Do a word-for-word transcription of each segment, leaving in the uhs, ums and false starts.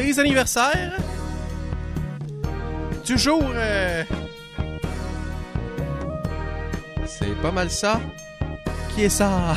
des anniversaires du jour. Euh... C'est pas mal ça. Qui est ça?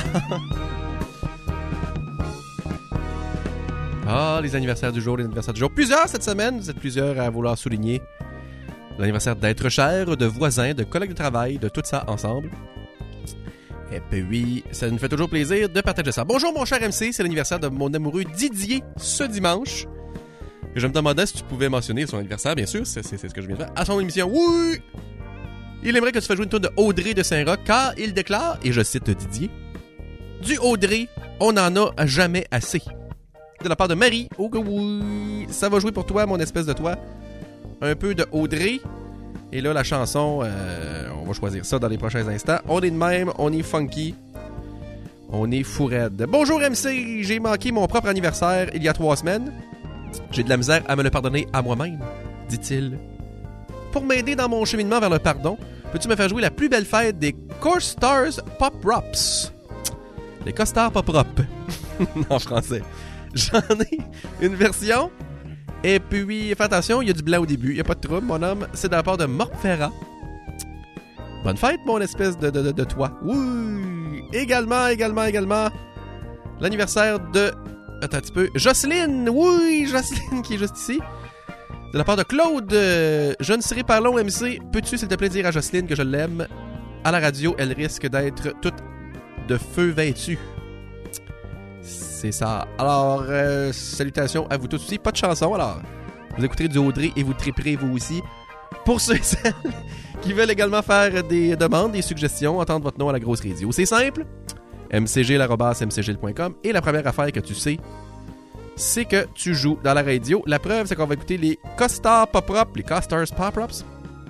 Ah, les anniversaires du jour, les anniversaires du jour. Plusieurs cette semaine, vous êtes plusieurs à vouloir souligner l'anniversaire d'être cher, de voisins, de collègues de travail, de tout ça ensemble. Et puis, ça nous fait toujours plaisir de partager ça. Bonjour mon cher M C, c'est l'anniversaire de mon amoureux Didier ce dimanche. Et je me demandais si tu pouvais mentionner son anniversaire, bien sûr, c'est, c'est, c'est ce que je viens de faire. À son émission, oui! Il aimerait que tu fasses jouer une tourne de Audrey de Saint-Roch, car il déclare, et je cite Didier, « Du Audrey, on n'en a jamais assez. » De la part de Marie, oh que oui! Ça va jouer pour toi, mon espèce de toi. Un peu de Audrey. Et là, la chanson, euh, on va choisir ça dans les prochains instants. On est de même, on est funky. On est fou raide. Bonjour M C, j'ai manqué mon propre anniversaire il y a trois semaines. J'ai de la misère à me le pardonner à moi-même, dit-il. Pour m'aider dans mon cheminement vers le pardon, peux-tu me faire jouer la plus belle fête des Co-Stars Pop Rops? Les Co-Stars Pop Rop. En français. J'en ai une version. Et puis, fais attention, il y a du blanc au début. Il n'y a pas de trouble, mon homme. C'est de la part de Morpfera. Bonne fête, mon espèce de, de, de, de toi. Oui! Également, également, également, l'anniversaire de... Attends un petit peu. Jocelyne! Oui, Jocelyne qui est juste ici. De la part de Claude. Euh, je ne serai pas long, M C. Peux-tu, s'il te plaît, dire à Jocelyne que je l'aime? À la radio, elle risque d'être toute de feu vêtue. C'est ça. Alors, euh, salutations à vous tous aussi. Pas de chanson, alors. Vous écouterez du Audrey et vous triperez vous aussi. Pour ceux et celles qui veulent également faire des demandes, des suggestions, entendre votre nom à la grosse radio. C'est simple. m c g arobase m c g point com. Et la première affaire que tu sais, c'est que tu joues dans la radio. La preuve, c'est qu'on va écouter les Co-Stars Pop Rops, les Co-Stars Pop Rops,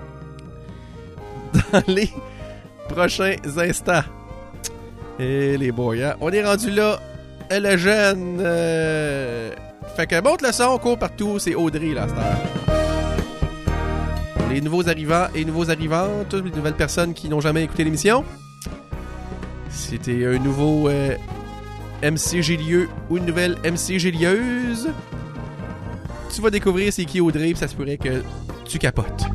dans les prochains instants. Et les boys, hein? On est rendu là. Le jeune. Euh... Fait que monte le son, on court partout. C'est Audrey, là, cette heure. Les nouveaux arrivants et nouveaux arrivantes, toutes les nouvelles personnes qui n'ont jamais écouté l'émission. C'était un nouveau euh, M C Gélieux ou une nouvelle M C Gélieuse. Tu vas découvrir c'est qui Audrey, puis ça se pourrait que tu capotes.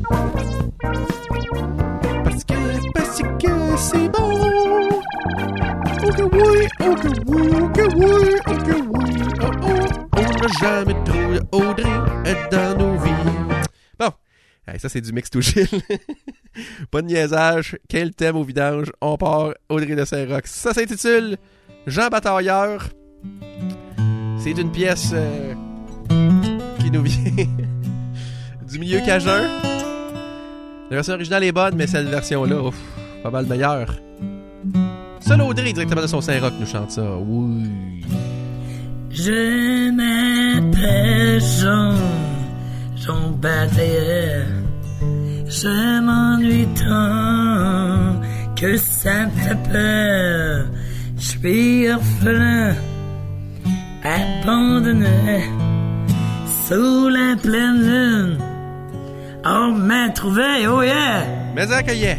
Parce que, parce que c'est bon. Oh que oui, oh que oui, oh que oui, oh que oui, oh oh, on n'a jamais trop de Audrey dans nos vies. Bon, hey, ça c'est du mix to chill. Pas de niaisage, quel thème au vidange, on part Audrey de Saint-Roch. Ça s'intitule Jean Batailleur. C'est une pièce euh, qui nous vient du milieu cajun. La version originale est bonne, mais cette version-là, ouf, pas mal meilleure. Seul Audrey, directement de son Saint-Roch, nous chante ça. Oui. Je m'appelle Jean, Jean Batailleur. Je m'ennuie tant que ça me fait peur. Je suis orphelin, abandonné, sous la pleine lune. On m'a trouvé, oh yeah! Mais accueillant.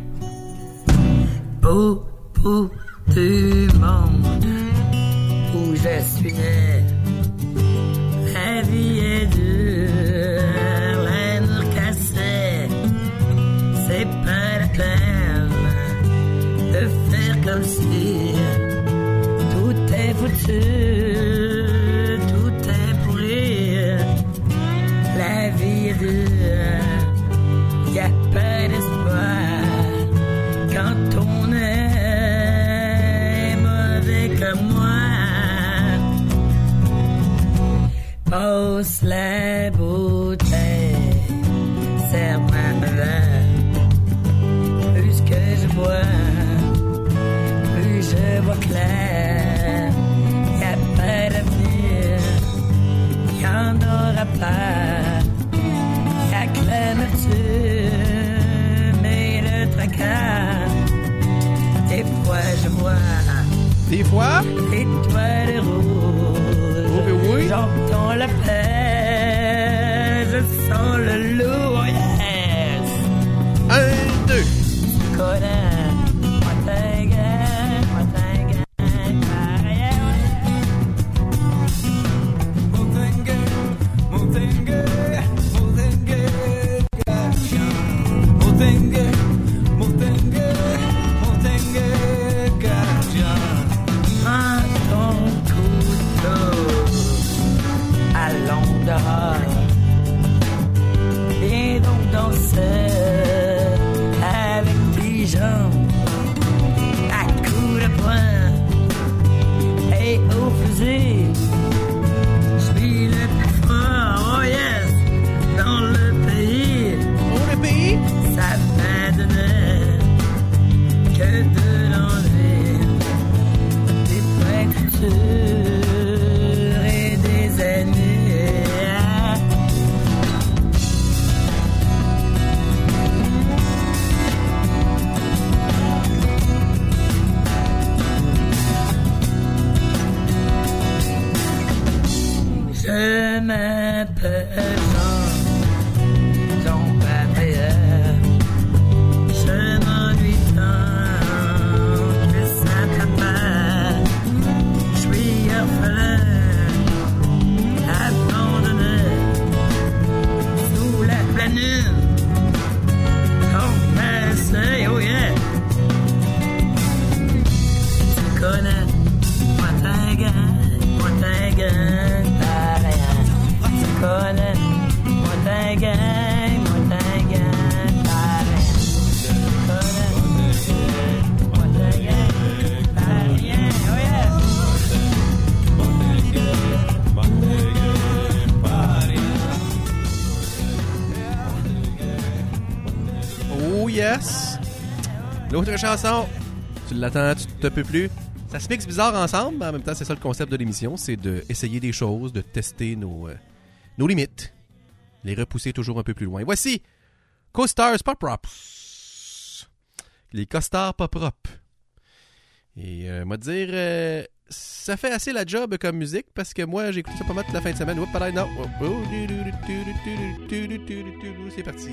Beau bout du monde où je suis né, la vie est dure, la nous cassée, c'est pas la peine de faire comme si tout est foutu, tout est pourri, la vie est dure, y a pas d'espoir quand on est comme moi. Pose la bouteille, serre ma verre. Plus que je bois, plus je vois clair. Y'a pas d'avenir, y'en aura pas. Y'a que l'amertume et le tracas. Des fois je vois. Des fois, l'étoile rouge, oh, oui. J'entends la paix, je sens le lourd, yes. Un, deux. Connais, moi t'es gay, moi t'es gay, aventures et des ennuis. Je m'appelle Jean, Jean Papier. Je m'ennuie tant que ça t'appelle. Je suis orphelin, abandonné sous la pleine lune. Comme un seuil, oh yeah. Tu connais moi ta gang, moi ta gang. Tu connais moi ta gang, moi ta gang, pareil. Tu connais moi ta gang, pareil. Oh yeah. Oh yes! L'autre chanson, tu l'attends, tu te peux plus. Ça se mixe bizarre ensemble, mais en même temps, c'est ça le concept de l'émission, c'est d'essayer des choses, de tester nos, euh, nos limites, les repousser toujours un peu plus loin. Voici Co-Stars Pop Props. Les Co-Stars Pop Rops. Et euh, moi dire, euh, ça fait assez la job comme musique, parce que moi, j'ai écouté ça pas mal toute la fin de semaine. Oups, pareil, non. C'est parti.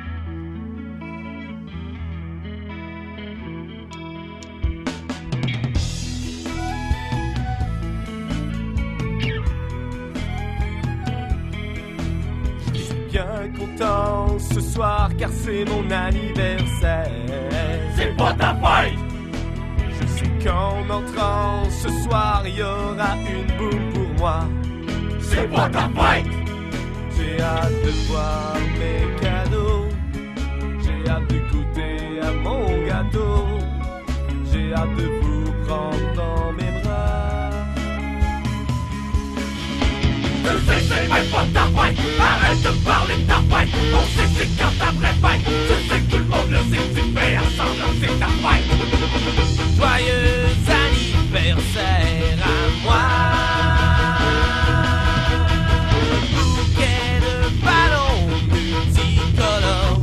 Bien content ce soir car c'est mon anniversaire. C'est pas ta fête. Je sais qu'en entrant ce soir y aura une boum pour moi. C'est pas ta fête. J'ai hâte de voir mes cadeaux. J'ai hâte de goûter à mon gâteau. J'ai hâte de vous prendre dans mes bras. Je sais, c'est même pas ta fête. Arrête de parler de ta fête. On sait c'est quand ta vraie fête. Je sais que tout le monde le sait. Tu fais ensemble, c'est ta fête. Joyeux anniversaire à moi. Bouquet de ballons multicolores.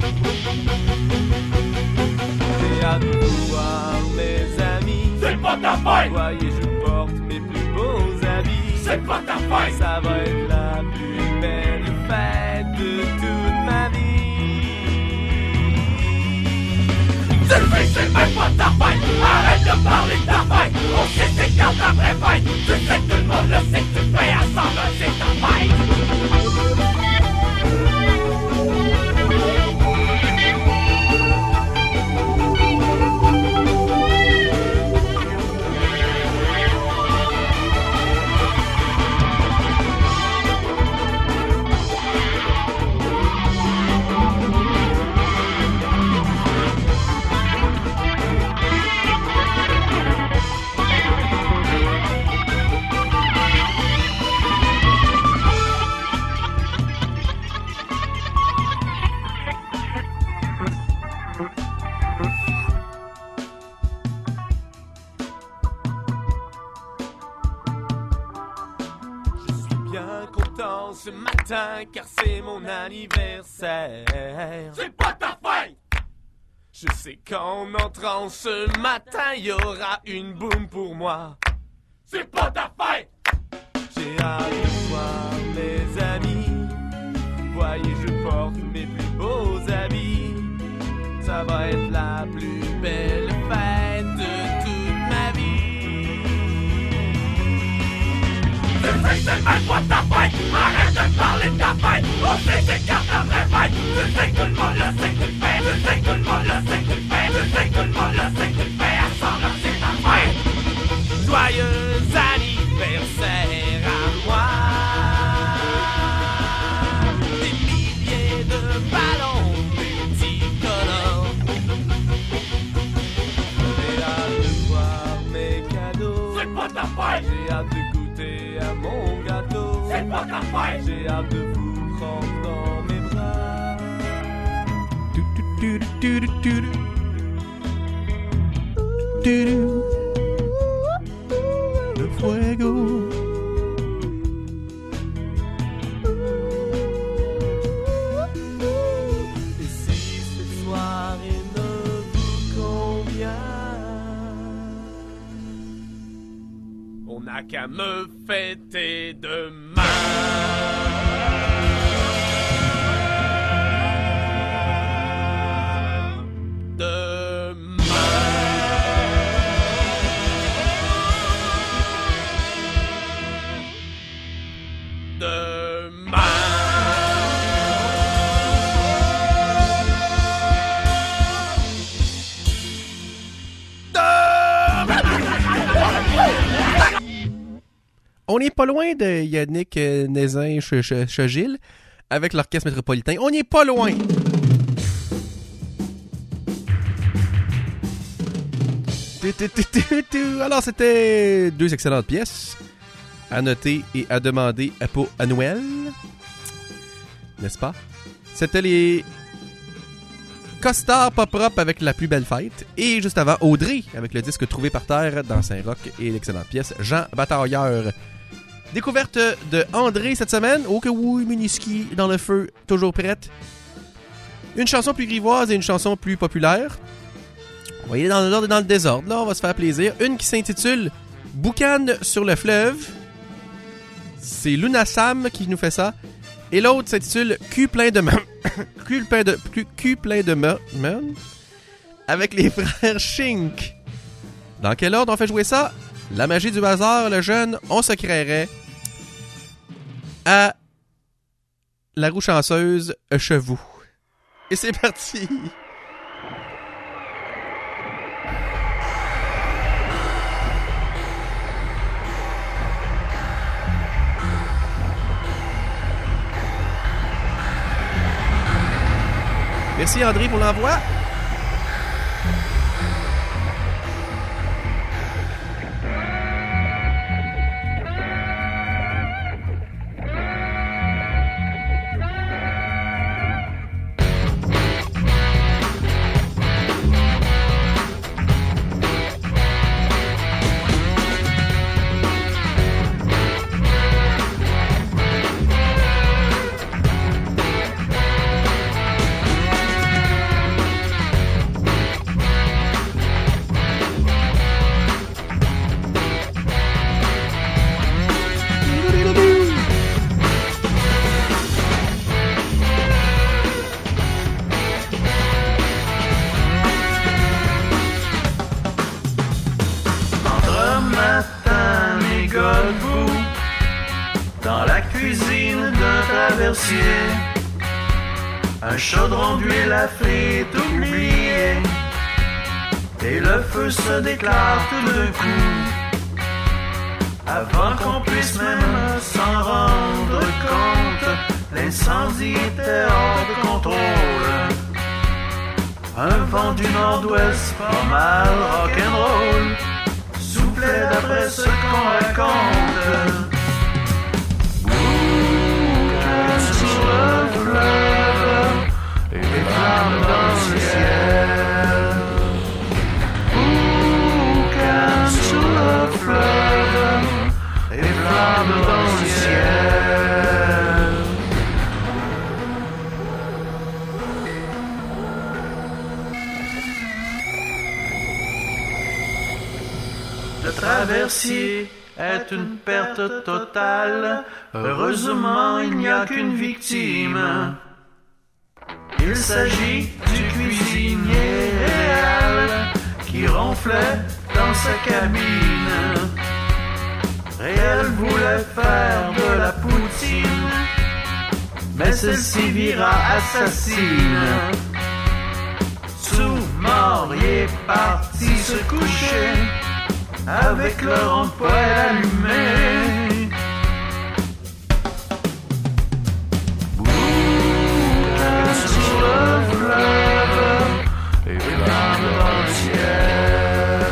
J'ai hâte de voir mes amis. C'est pas ta fête. Voyez, je porte mes plus beaux habits. C'est pas ta fête. Ça va être la plus belle fête de toute ma vie. C'est le fait, c'est même pas ta fête. Arrête de parler de ta fête. On sait c'est quand ta vraie fête. Tu sais que tout le monde le sait que tu fais ensemble, c'est ta fête. Ce matin car c'est mon anniversaire. C'est pas ta fête. Je sais qu'en entrant ce matin y aura une boum pour moi. C'est pas ta fête. J'ai hâte de voir mes amis. Voyez je porte mes plus beaux habits. Ça va être la plus belle fête de toute ma vie. Je sais c'est même pas ta fête. Arrête de parler de ta fête. On sait c'est quand ta vraie fête. Je sais que tout le monde le sait que tu le fais. Je sais que tout le monde le sait que tu le fais. Je sais que tout le monde le sait que tu le fais. Ensemble c'est ta fête. Joyeux anniversaire à moi. Des milliers de ballons multicolores. J'ai hâte de voir mes cadeaux. C'est pas ta fête. J'ai hâte de goûter à mon gâteau. C'est pas ta fête. J'ai hâte de vous prendre dans mes bras. Du, du, du, du, du, du. Du, du. Le fuego. Et si cette soirée ne vous convient, on n'a qu'à me fêter demain. On n'est pas loin de Yannick euh, Nézin-Chagil avec l'Orchestre Métropolitain. On n'est pas loin. Alors, c'était deux excellentes pièces à noter et à demander à, pour, à Noël. N'est-ce pas? C'était les Costards Pop Rock avec La plus belle fête. Et juste avant, Audrey avec le disque Trouvé par terre dans Saint-Roch et l'excellente pièce Jean Batailleur. Découverte de André cette semaine. Oh que oui, mini-ski dans le feu, toujours prête. Une chanson plus grivoise et une chanson plus populaire. On va y aller dans l'ordre et dans le désordre. Là, on va se faire plaisir. Une qui s'intitule Boucan sur le fleuve. C'est Luna Sam qui nous fait ça. Et l'autre s'intitule Cul plein de main. Cul plein de Cul plein de main. Avec les frères Shink. Dans quel ordre on fait jouer ça? La magie du hasard, le jeune, on se créerait à la roue chanceuse Chevaux. Et c'est parti! Merci André pour l'envoi. Un chaudron d'huile à frite oublié, et le feu se déclare tout d'un coup, avant qu'on puisse même s'en rendre compte. L'incendie était hors de contrôle. Un vent du nord-ouest pas mal rock'n'roll soufflait d'après ce qu'on raconte. Sur le fleuve, et des flammes dans le ciel. Boucan sur le fleuve, et des flammes dans le ciel. Le traversier est une perte totale. Heureusement, il n'y a qu'une victime. Il s'agit du cuisinier réel qui ronflait dans sa cabine. Réel voulait faire de la poutine, mais celle-ci vira assassine. Sous-mort, il est parti se coucher avec le rond-poêle allumé. Boucan sur le fleuve, et des flammes dans le ciel.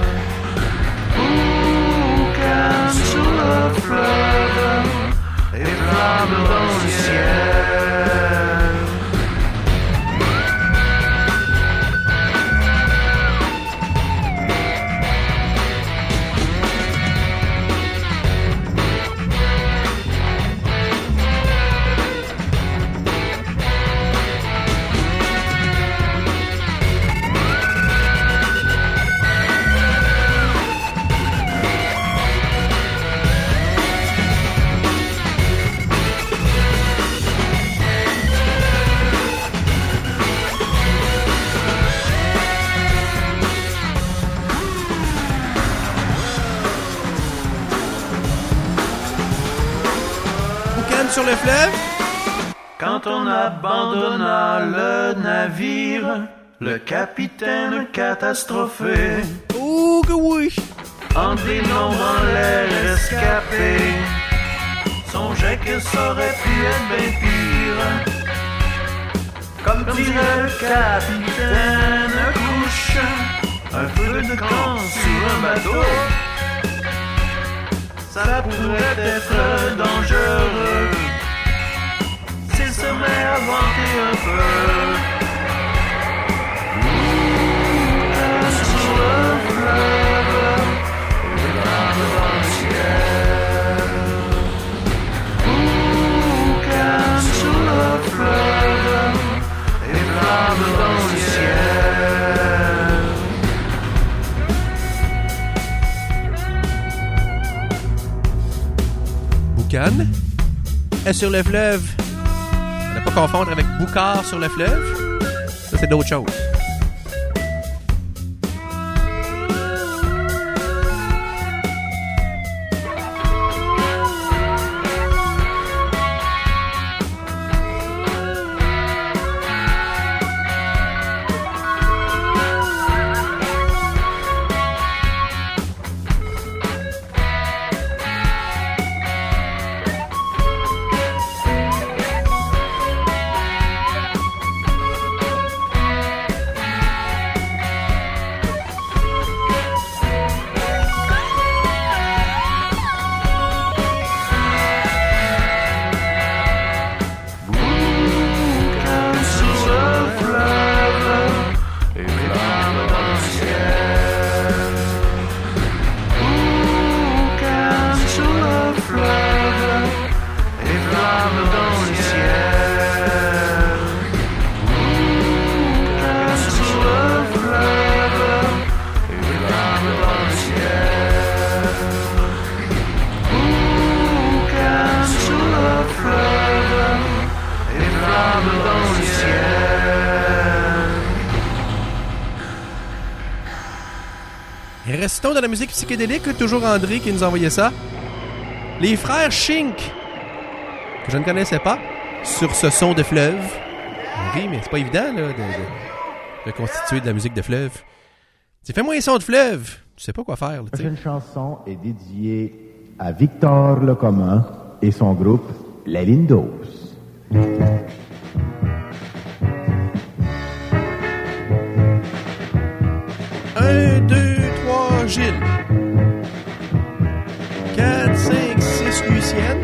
Boucan sur le fleuve, et des flammes dans le ciel. Boucan sur le fleuve. Quand on abandonna le navire, le capitaine catastrophé, Oh que oui. en dénombrant les rescapés, songeait que ça aurait pu être bien pire. Comme dirait le capitaine couche, un feu de camp sur un bateau, ça pourrait être dangereux s'il se met à vanter un peu. Boucan sur le fleuve, et flammes dans le ciel. Boucan sur le fleuve, et flammes dans le ciel. Boucan est sur le fleuve. Ne pas confondre avec Boucard sur le fleuve. Ça, c'est d'autres choses. Restons dans la musique psychédélique, toujours André qui nous a envoyé ça. Les frères Shink, que je ne connaissais pas, sur ce son de fleuve. Oui, mais c'est pas évident là, de, de, de constituer de la musique de fleuve. Tu fais-moi un son de fleuve, tu sais pas quoi faire. La prochaine chanson est dédiée à Victor Lecommun et son groupe Les Lindos. Un, deux, trois, Gilles. Quatre, cinq, six, Lucienne.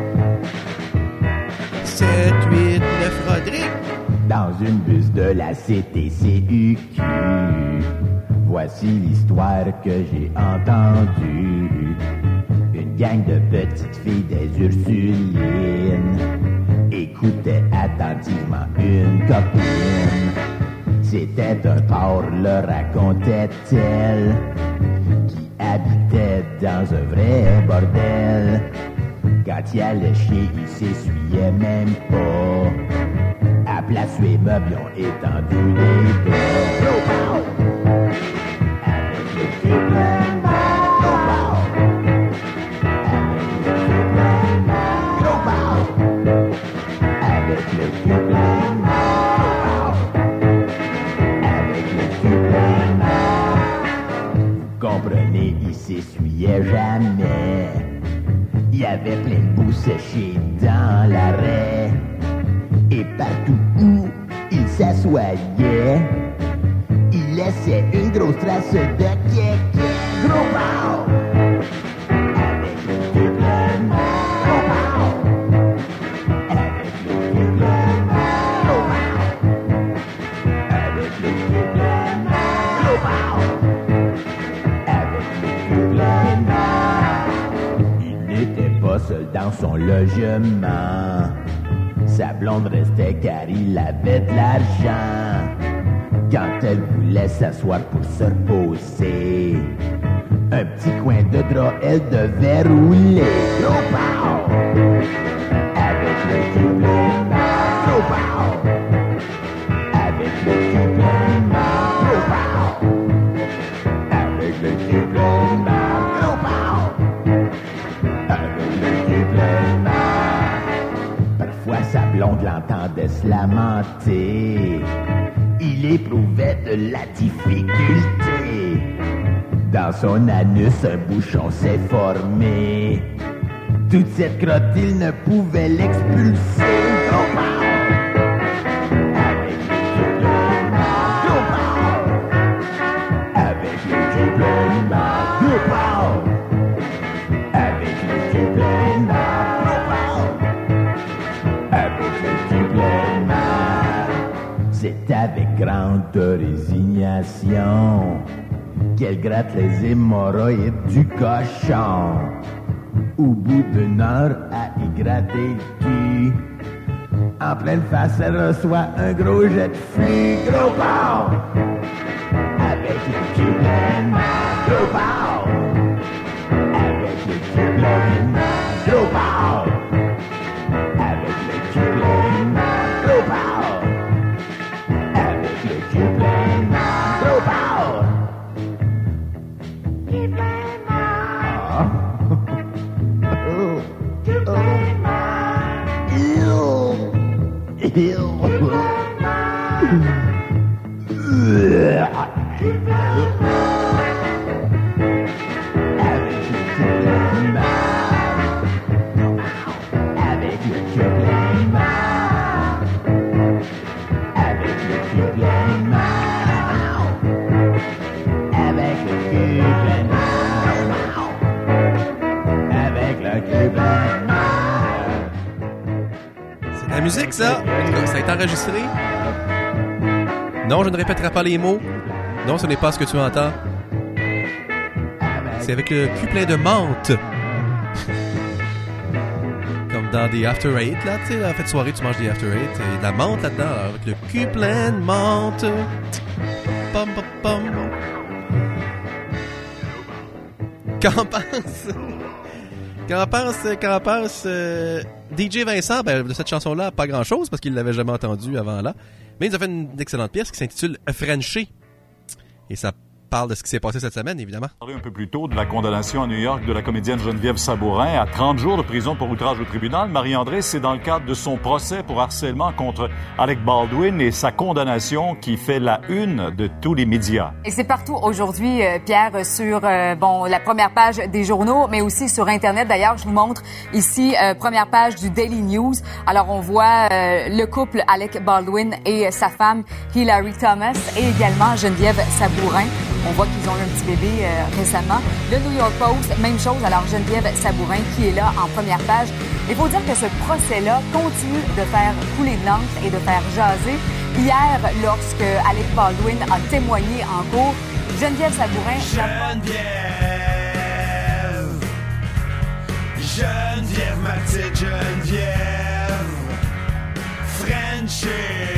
Sept, huit, neuf, Rodrigue. Dans une bus de la C T C U Q, voici l'histoire que j'ai entendue. Une gang de petites filles des Ursulines écoutait attentivement une copine. C'était un porc, le racontait-elle, qui habitait dans un vrai bordel. Quand il allait chier, il s'essuyait même pas. À place où les meubles ont étendu les bras. Avec le cul plein de mal. Avec le cul plein de mal. Avec le cul plein de mal. Vous comprenez, il s'essuyait jamais. Il y avait plein de boue séchée dans l'arrêt. Et partout où il s'assoyait, il laissait une grosse trace de kéké. Gros pow! Avec le cul plein de mal. Gros pow! Avec le cul plein de mal. Gros pow! Avec le cul plein de mal. Gros pow! Avec le cul plein de mal. Il n'était pas seul dans son logement. Sa blonde restait car il avait de l'argent. Quand elle voulait s'asseoir pour se reposer, un petit coin de drap, elle devait rouler. Gros pow! Avec le cul plein de mal. Gros pow! Avec le cul plein de mal. Gros pow! Avec le cul plein de mal. Gros pow! Avec le cul plein de mal. l'oncle l'entendait se lamenter. Il éprouvait de la difficulté. Dans son anus, un bouchon s'est formé. Toute cette crotte, il ne pouvait l'expulser. Gros pow! Avec le cul plein de marde. Gros pow! Avec le cul plein de marde. Gros pow! Avec le cul plein de marde. Gros pow! Avec le cul plein de marde. C'est avec grande résignation qu'elle gratte les hémorroïdes du cochon. Au bout d'une heure à y gratter le cul, en pleine face, elle reçoit un gros jet de flux. Gros pow! Avec le cul plein de marde. Gros pow! Avec le cul plein de marde. Gros pow! Avec le cul plein de marde. Gros pow! Avec le cul plein de marde. Gros pow! Cul plein de marde. Avec le cul plein de marde. Avec le cul plein de marde. Avec le cul plein de marde. Avec le cul plein de marde. C'est de la musique, ça. En tout cas, ça a été enregistré. Non, je ne répéterai pas les mots. Non, ce n'est pas ce que tu entends. C'est avec le cul plein de menthe. Comme dans des After Eight, là, tu sais, en fait de soirée, tu manges des After Eight. Il y a de la menthe là-dedans, alors, avec le cul plein de menthe. Pom, pom, pom. Qu'en pense... Qu'en pense... Qu'en pense... Euh, D J Vincent, ben, de cette chanson-là, pas grand-chose, parce qu'il l'avait jamais entendue avant là. Mais il nous a fait une excellente pièce qui s'intitule Frenchy. Et ça parle de ce qui s'est passé cette semaine, évidemment. On a parlé un peu plus tôt de la condamnation à New York de la comédienne Geneviève Sabourin à trente jours de prison pour outrage au tribunal. Marie-André, c'est dans le cadre de son procès pour harcèlement contre Alec Baldwin et sa condamnation qui fait la une de tous les médias. Et c'est partout aujourd'hui, euh, Pierre, sur euh, bon la première page des journaux, mais aussi sur Internet. D'ailleurs, je vous montre ici, euh, première page du Daily News. Alors, on voit euh, le couple Alec Baldwin et sa femme Hilary Thomas et également Geneviève Sabourin. On voit qu'ils ont eu un petit bébé euh, récemment. Le New York Post, même chose. Alors, Geneviève Sabourin qui est là en première page. Il faut dire que ce procès-là continue de faire couler de l'encre et de faire jaser. Hier, lorsque Alec Baldwin a témoigné en cours, Geneviève Sabourin... Geneviève, Geneviève, ma petite Geneviève, Frenchie,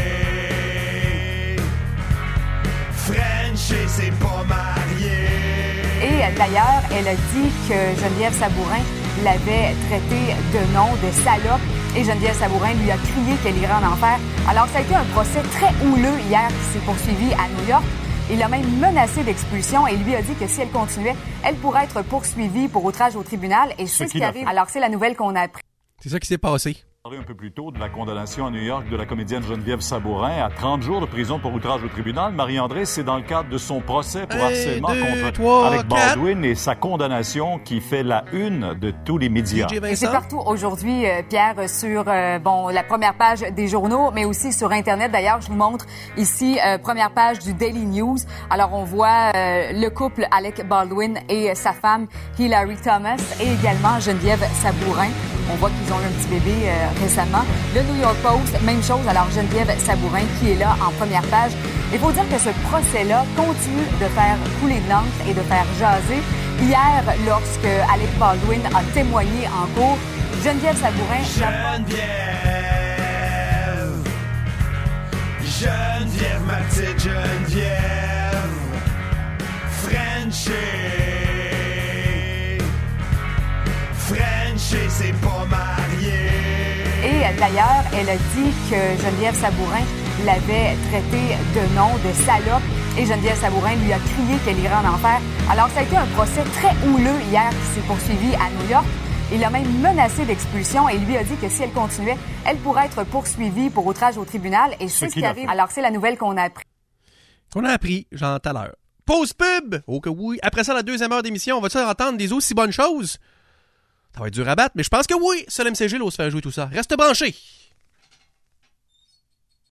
Frenchie, c'est pas marié. Et d'ailleurs, elle a dit que Geneviève Sabourin l'avait traité de nom, de salope, et Geneviève Sabourin lui a crié qu'elle irait en enfer. Alors, ça a été un procès très houleux hier qui s'est poursuivi à New York. Il a même menacé d'expulsion et lui a dit que si elle continuait, elle pourrait être poursuivie pour outrage au tribunal. Et c'est ce qui arrive. Alors, c'est la nouvelle qu'on a appris. C'est ça qui s'est passé. On a parlé un peu plus tôt de la condamnation à New York de la comédienne Geneviève Sabourin à trente jours de prison pour outrage au tribunal. Marie-André, c'est dans le cadre de son procès pour Un, harcèlement deux, contre trois, Alec Baldwin et sa condamnation qui fait la une de tous les médias. Et c'est partout aujourd'hui, euh, Pierre, sur euh, bon la première page des journaux, mais aussi sur Internet. D'ailleurs, je vous montre ici, euh, première page du Daily News. Alors, on voit euh, le couple Alec Baldwin et sa femme Hilary Thomas et également Geneviève Sabourin. On voit qu'ils ont eu un petit bébé euh, récemment. Le New York Post, même chose. Alors, Geneviève Sabourin qui est là en première page. Il faut dire que ce procès-là continue de faire couler de l'encre et de faire jaser. Hier, lorsque Alec Baldwin a témoigné en cours, Geneviève Sabourin... Geneviève, Geneviève, ma petite Geneviève, Frenchie, Frenchie, c'est pas marié. Et d'ailleurs, elle a dit que Geneviève Sabourin l'avait traité de nom, de salope, et Geneviève Sabourin lui a crié qu'elle irait en enfer. Alors, ça a été un procès très houleux hier qui s'est poursuivi à New York. Il l'a même menacé d'expulsion et lui a dit que si elle continuait, elle pourrait être poursuivie pour outrage au tribunal. Et c'est ce qui arrive. Alors, c'est la nouvelle qu'on a appris. Qu'on a appris, genre tout à l'heure. Pause pub! Oh que oui. Après ça, la deuxième heure d'émission, on va-tu entendre des aussi bonnes choses? Ça va être dur à battre, mais je pense que oui. Seul M C G, là, on se faire jouer tout ça. Reste branché!